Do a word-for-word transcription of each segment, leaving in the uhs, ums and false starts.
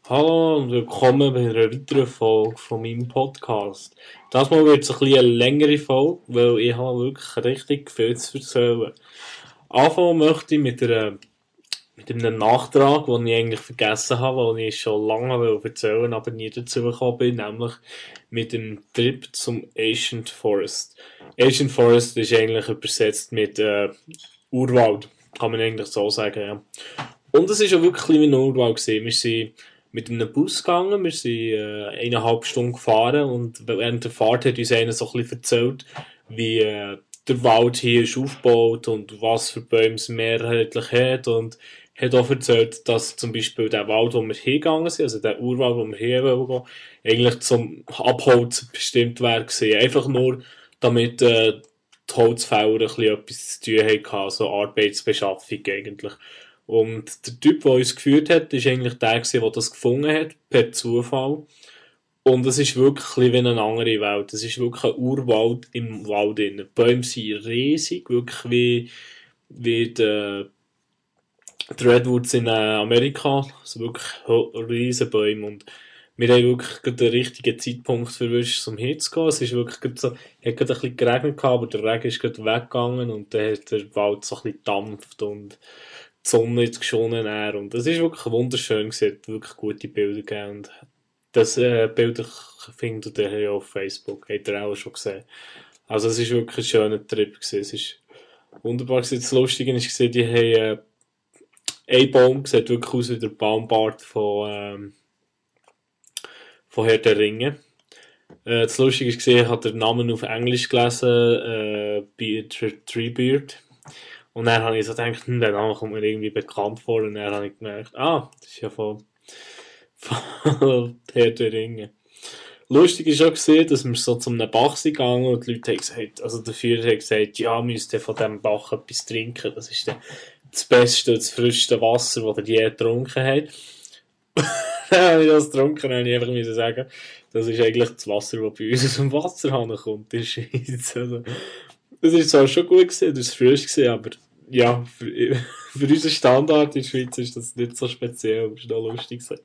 Hallo und willkommen bei einer weiteren Folge von meinem Podcast. Das Mal wird es ein bisschen eine längere Folge, weil ich habe wirklich richtig viel zu erzählen. Anfangen möchte ich mit, einer, mit einem Nachtrag, den ich eigentlich vergessen habe, den ich schon lange will erzählen aber nie dazu gekommen bin, nämlich mit dem Trip zum Ancient Forest. Ancient Forest ist eigentlich übersetzt mit äh, Urwald, kann man eigentlich so sagen, ja. Und es war auch wirklich ein bisschen wie ein Urwald gewesen. Wir sind mit einem Bus gegangen, wir sind äh, eineinhalb Stunden gefahren und während der Fahrt hat uns einer so ein bisschen erzählt, wie äh, der Wald hier ist aufgebaut und was für Bäume es mehrheitlich hat und hat auch erzählt, dass zum Beispiel der Wald, wo wir hingegangen sind, also der Urwald, wo wir hier gehen, eigentlich zum Abholzen bestimmt wäre gewesen. Einfach nur, damit äh, die Holzfäller ein bisschen etwas zu tun hatten, so Arbeitsbeschaffung eigentlich. Und der Typ, der uns geführt hat, ist eigentlich der, der das gefunden hat, per Zufall. Und es ist wirklich ein bisschen wie eine andere Welt. Es ist wirklich ein Urwald im Wald drin. Die Bäume sind riesig, wirklich wie, wie die, die Redwoods in äh, Amerika. Also wirklich riesige Bäume. Und wir haben wirklich gerade den richtigen Zeitpunkt verwischt, um hinzugehen. Es ist wirklich gerade so, es hat gerade ein bisschen geregnet, aber der Regen ist gerade weggegangen und dann hat der Wald so ein bisschen gedampft und die Sonne jetzt geschonen er. Und es ist wirklich wunderschön gewesen, hat wirklich gute Bilder gegeben. Und das äh, Bilder findet ihr ja auf Facebook, habt ihr auch schon gesehen. Also es ist wirklich ein schöner Trip gewesen. Es ist wunderbar gewesen. Das Lustige ist, die haben äh, ein Baum, sieht wirklich aus wie der Baumbart von, ähm, von Herr der Ringe. Äh, das Lustige ist, ich habe den Namen auf Englisch gelesen, äh, Beard, Treebeard. Und dann habe ich so gedacht, hm, der Name kommt mir irgendwie bekannt vor. Und dann habe ich gemerkt, ah, das ist ja von, von Herr der Ringe. Lustig ist auch gesehen, dass wir so zu einem Bach sind gegangen und die Leute haben gesagt, also der Führer hat gesagt, ja, müsst ihr von diesem Bach etwas trinken. Das ist der, das beste, das frischste Wasser, das ihr je getrunken habt. Dann habe ich das getrunken, habe ich einfach müssen sagen, das ist eigentlich das Wasser, das bei uns aus dem Wasserhahn kommt, in der Schweiz. Also, das ist zwar schon gut gewesen, das war frisch gewesen, aber ja, für, für unseren Standard in der Schweiz ist das nicht so speziell, das ist noch lustig gewesen.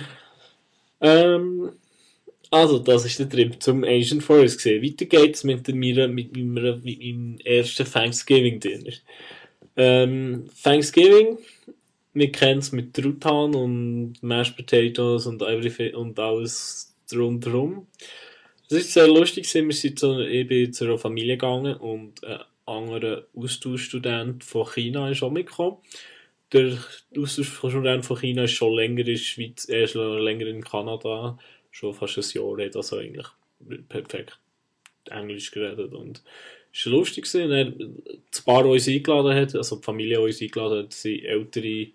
Ähm, also, das ist der Trip zum Asian Forest gewesen. Weiter geht's mit, der, mit, mit, meiner, mit meinem ersten Thanksgiving-Dinner. Ähm, Thanksgiving, wir kennen es mit Truthahn und Mashed Potatoes und, everything, und alles rundherum. Es ist sehr lustig, wir sind zu, ich bin zu einer Familie gegangen und ein anderer Austauschstudent von China ist auch mitgekommen. Der Austauschstudent von China ist schon länger in der Schweiz, er ist schon länger in Kanada, schon fast ein Jahr, hat also eigentlich perfekt Englisch geredet und es war lustig gewesen. Er, das Paar, das uns eingeladen hat, also die Familie, die uns eingeladen hat, sind ältere,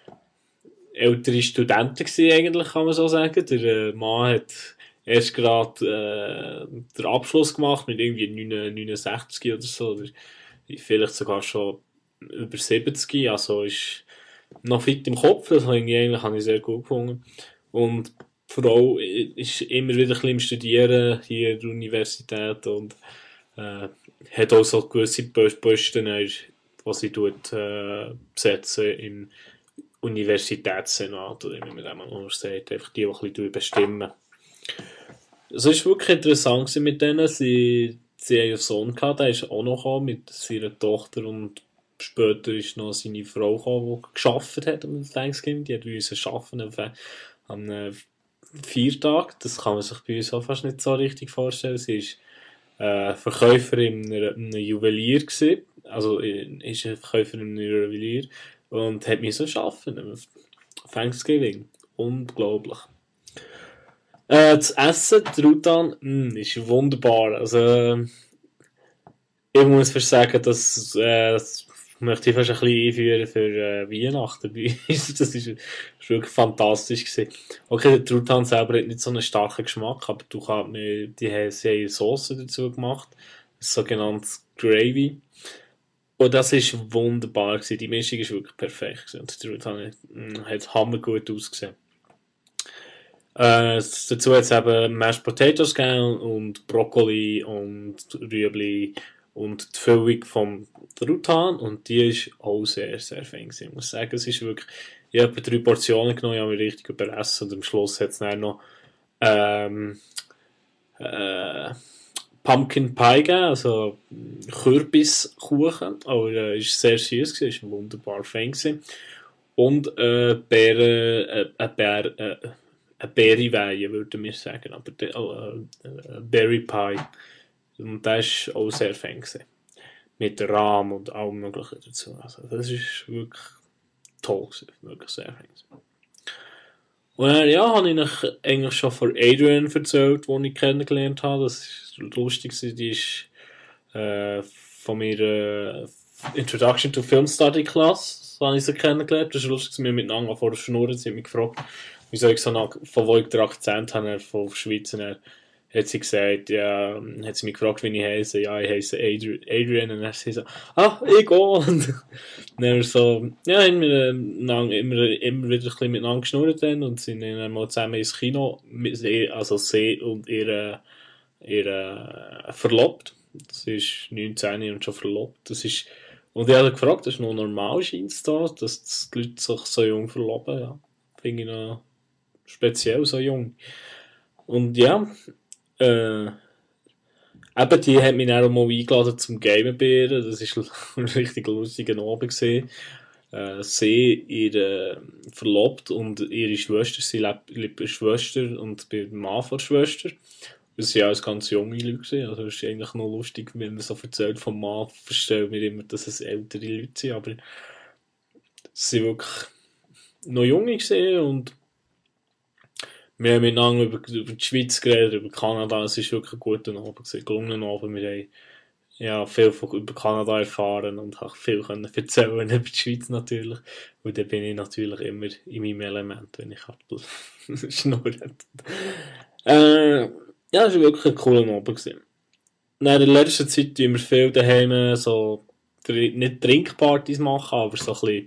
ältere Studenten gewesen, eigentlich, kann man so sagen. Der äh, Mann hat erst gerade äh, den Abschluss gemacht mit irgendwie neunundsechzig oder so, oder vielleicht sogar schon über siebzig, also ist noch fit im Kopf, das habe ich eigentlich habe ich sehr gut gefunden. Und die Frau ist immer wieder ein bisschen im Studieren hier an der Universität und äh, hat auch so gewisse Posten, die sie tut, äh, besetzen im Universitätssenat, oder wie man das mal sagt, einfach die, die ein bisschen bestimmen. Es war wirklich interessant mit denen, sie, sie haben einen Sohn gehabt, der ist auch noch gekommen, mit seiner Tochter und später ist noch seine Frau gekommen, die gearbeitet hat am Thanksgiving, die hat bei uns arbeiten am äh, Viertag, das kann man sich bei uns auch fast nicht so richtig vorstellen, sie ist äh, Verkäuferin in einem Juwelier gewesen, also äh, ist eine Verkäuferin in einem Juwelier und hat mich so arbeiten am Thanksgiving. Unglaublich. Äh, das Essen, der Rutan, mh, ist wunderbar. Also, äh, ich muss fast sagen, dass, äh, das möchte ich fast ein bisschen einführen für äh, Weihnachten bei uns. Das ist, ist wirklich fantastisch gewesen. Okay, der Truthahn selber hat nicht so einen starken Geschmack, aber du kannst mir, die haben, sie haben Sauce dazu gemacht. Das sogenanntes Gravy. Und das ist wunderbar gewesen. Die Mischung ist wirklich perfekt gewesen. Und der Truthahn hat, mh, hat hammergut ausgesehen. Äh, dazu hat es eben Mashed Potatoes gegeben und Brokkoli und Rüebli und die Füllung vom Truthahn und die ist auch sehr, sehr fein gewesen. Ich muss sagen, es ist wirklich, ich habe etwa drei Portionen genommen, ich habe mich richtig überessen und am Schluss hat es dann noch ähm, äh, Pumpkin Pie gegeben, also Kürbiskuchen, aber äh, ist sehr süß gewesen, ist wunderbar fein gewesen. Und äh, Beeren, äh, äh, Bär, äh, eine Beereweihe, würden wir sagen, aber de, oh, äh, äh, Berry Pie. Und das war auch sehr fein gewesen. Mit Rahm und allem möglichen dazu. Also das ist wirklich toll gewesen, wirklich sehr fein gewesen. Und dann, ja, habe ich euch eigentlich schon von Adrian erzählt, die ich kennengelernt habe. Das ist lustig, die ist äh, von meiner Introduction to Film Study Class, so habe ich sie kennengelernt. Das ist lustig, wir miteinander vor der Schnur, sie hat mich gefragt, wieso ich so nach, von wo ich den Akzent habe, von der Schweiz. Und dann hat sie gesagt, ja, hat sie mich gefragt, wie ich heiße. Ja, ich heiße Adrian. Adrian. Und dann hat sie so, ah, ich auch. Und dann so, ja, haben wir immer, immer, immer wieder ein bisschen miteinander geschnurrt dann und sind dann mal zusammen ins Kino, also sie und ihre, ihre verlobt. Das ist neunzehn und schon verlobt. Das ist, und ich habe gefragt, das ist noch normal, scheint es da, dass die Leute sich so jung verloben. Ja. Finde ich noch speziell so jung. Und ja, äh, eben, die hat mich dann auch mal eingeladen zum Gamen bei ihr. Das war ein richtig lustiger Abend gewesen. Äh, sie, ihre verlobt und ihre Schwester, sie lebt, lebt bei der Schwester und bei dem Mann von der Schwester. Das waren alles ganz junge Leute gewesen. Also, es ist eigentlich noch lustig, wenn man so erzählt vom Mann, verstehen wir immer, dass es ältere Leute sind, aber sie waren wirklich noch junge gewesen und wir haben miteinander über, über die Schweiz geredet, über Kanada. Es war wirklich ein guter Abend gewesen, gelungener Abend. Wir haben ja, viel von, über Kanada erfahren und auch viel können erzählen über die Schweiz natürlich. Und dann bin ich natürlich immer in meinem Element, wenn ich halt schnurre. Äh, ja, es war wirklich ein cooler Abend gewesen. In der letzten Zeit tun wir viel daheim so, nicht Trinkpartys machen, aber so ein bisschen,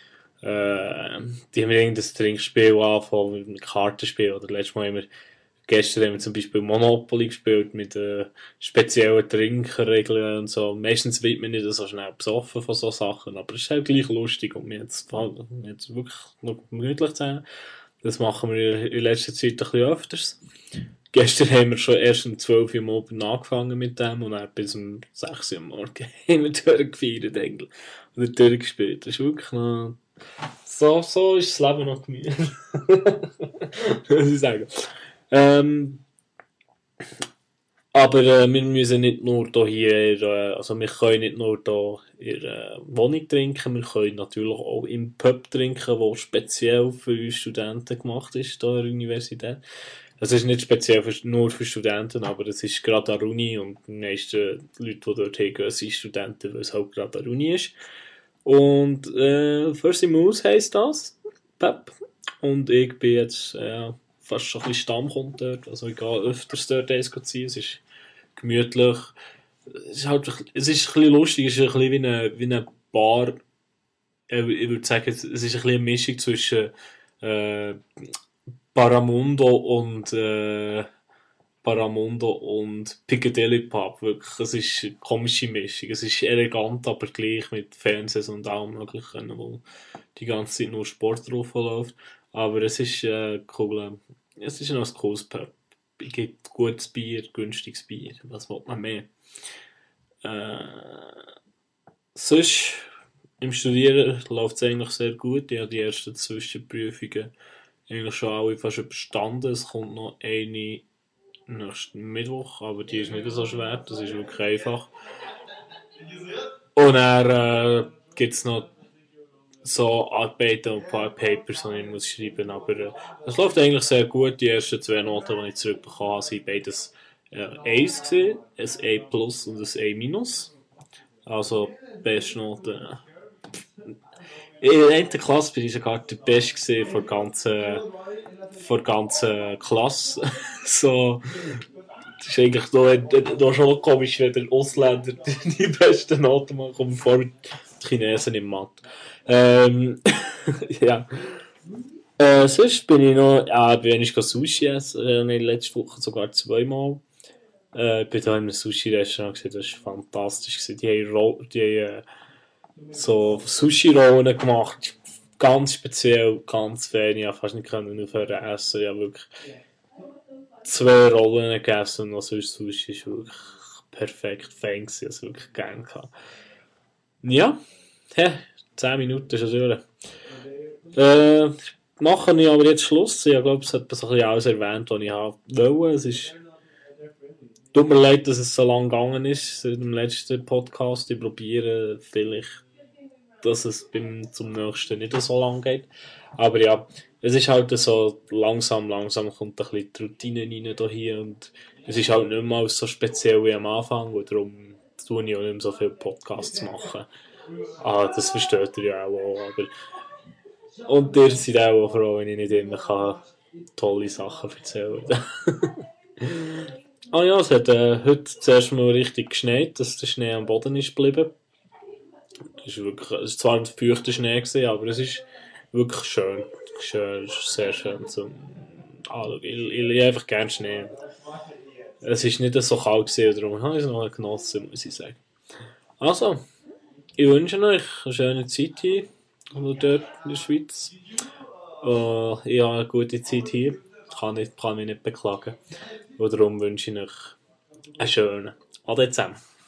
äh, die haben wir irgendein Trinkspiel angefangen, mit Kartenspiel, oder letztes Mal haben wir, gestern haben wir zum Beispiel Monopoly gespielt, mit, äh, speziellen Trinkregeln und so. Meistens wird man nicht so schnell besoffen von so Sachen, aber es ist halt gleich lustig und mir jetzt, mir jetzt wirklich noch gemütlich zusammen. Das machen wir in letzter Zeit ein bisschen öfters. Gestern haben wir schon erst um zwölf Uhr am Abend angefangen mit dem und dann bis um sechs Uhr am Morgen haben wir durchgefeiert eigentlich. Oder durchgespielt. Das ist wirklich noch... So, so ist das Leben noch gemütlich. Muss ich sagen. Ähm, aber äh, wir müssen nicht nur hier, äh, also wir können nicht nur hier in der Wohnung trinken, wir können natürlich auch im Pub trinken, der speziell für uns Studenten gemacht ist, hier an der Universität. Das ist nicht speziell für, nur für Studenten, aber es ist gerade an der Uni und die meisten Leute, die dort hingehen, sind Studenten, weil es halt gerade an der Uni ist. Und äh, First in Moose heisst das, Pep. Und ich bin jetzt äh, fast schon ein bisschen Stammkunde dort, also ich gehe öfters dort eins ziehen, es ist gemütlich. Es ist halt, es ist ein bisschen lustig, es ist ein bisschen wie eine, wie eine Bar. Ich würde sagen, es ist ein bisschen eine Mischung zwischen äh, Paramundo und äh, Paramundo und Piccadilly Pub. Wirklich, es ist eine komische Mischung. Es ist elegant, aber gleich mit Fernsehs und allem möglichen, wo die ganze Zeit nur Sport drauf läuft. Aber es ist äh, cool. Es ist noch ein cooles Pub. Es gibt gutes Bier, günstiges Bier. Was will man mehr? Äh, sonst im Studieren läuft es eigentlich sehr gut. Ich habe die ersten Zwischenprüfungen eigentlich schon alle fast überstanden. Es kommt noch eine nächsten Mittwoch, aber die ist nicht so schwer. Das ist wirklich einfach. Und dann äh, gibt es noch so Arbeiten und ein paar Papers, die ich muss schreiben. Aber äh, es läuft eigentlich sehr gut. Die ersten zwei Noten, die ich zurückbekommen habe, sind beides äh, A's gewesen. Ein A plus und ein A minus. Also beste Noten. In der einen Klasse war ich sogar der Beste von der ganzen, von der ganzen Klasse. So, das ist eigentlich da, da schon komisch, wenn der Ausländer die besten Noten macht, kommen vor die Chinesen im Mathe. Ähm, ja. Äh, sonst bin ich noch, ja, bin ich Sushi essen, äh, letzte Woche sogar zweimal. Äh, ich bin da in einem Sushi-Restaurant gesehen, das war fantastisch gewesen. Die haben, Ro- die haben äh, so Sushi-Rollen gemacht. ganz speziell, ganz wenig. Ich habe fast nicht können aufhören essen. Ich habe wirklich zwei Rollen gegessen und noch sonst Sushi ist wirklich perfekt fein gewesen. Ich habe es wirklich gerne gehabt. Ja, hä, zehn Minuten ist es durch. Äh, machen wir aber jetzt Schluss. Ich glaube, es hat so ein bisschen alles erwähnt, was ich habe wollte. Es ist, tut mir leid, dass es so lang gegangen ist seit dem letzten Podcast. Ich probiere vielleicht, dass es beim, zum nächsten nicht so lang geht. Aber ja, es ist halt so langsam, langsam kommt ein bisschen die Routine rein da hier und es ist halt nicht mehr so speziell wie am Anfang und darum tue ich auch nicht mehr so viele Podcasts machen. Ah, das versteht ihr ja auch, aber und ihr seid auch froh, wenn ich nicht immer kann tolle Sachen erzählen kann. Ah ja, es hat äh, heute zuerst mal richtig geschneit, dass der Schnee am Boden ist geblieben. Es war wirklich, es war zwar ein feuchter Schnee, gewesen, aber es ist wirklich schön. schön es ist sehr schön zum anschauen. Ich, ich liebe einfach gerne Schnee. Es war nicht so kalt, gewesen, darum habe ich es noch genossen, muss ich sagen. Also, ich wünsche euch eine schöne Zeit hier dort in der Schweiz. Uh, ich habe eine gute Zeit hier. Kann, nicht, kann mich nicht beklagen. Und darum wünsche ich euch einen schönen. Ade zusammen.